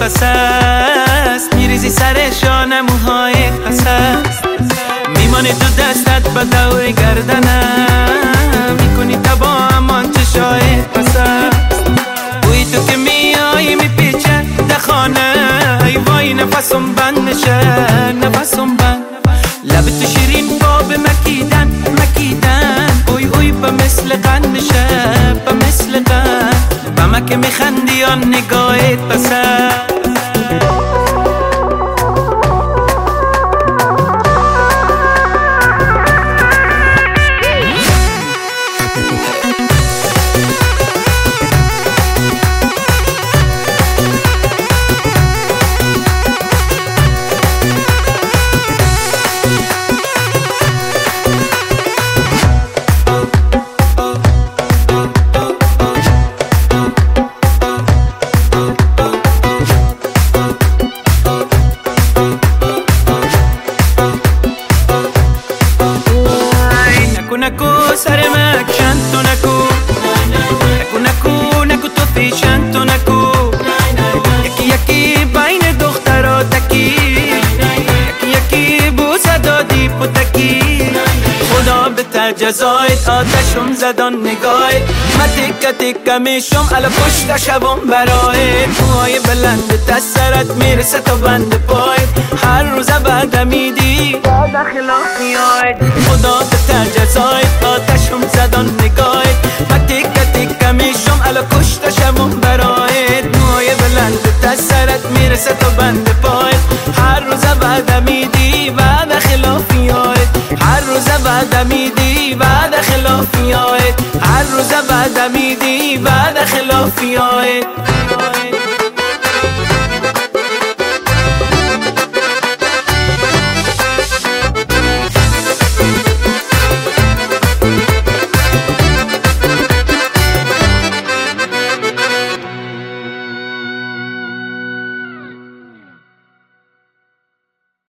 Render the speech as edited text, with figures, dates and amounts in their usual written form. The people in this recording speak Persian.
قصه است، میریزی سر شانموهای قصه است، میمانی تو دستت با دور گردنم، میکنی تبا امان چشای قصه است. بوی تو که میایی میپیچه در خانه، ای وای نفسم بند میشه نفسم بند، لب تو شیرین باب مکیدن مکیدن، اوی اوی با مثل قند میشه با مثل قند، با ما که میخندی یا نگاهت پسند. نکو سر مکشن تو نکو نکو نکو نکو تو پیشن تو نکو، یکی یکی بین دخترها تکی، یکی یکی بوسه دادی پتکی، خدا به تجزایت آتشم زدان نگاهت، من تکه تکه میشم علا پشت شبم برایت، موهای بلند تسرت میرسه تا بند پایت، هر روز بعد میدی بعد خلافیایت، خدا به تجزایت آتشم زدان نگاهت، من تکه تکه میشم علا کشت شبم برایت، موهای بلند تسرت میرسه تا بند پایت، هر روز بعد میدی بعد خلافیایت، هر روز بعد میدی بعد خلافیایت، هر روز بعد میدی بعد خلافیایت.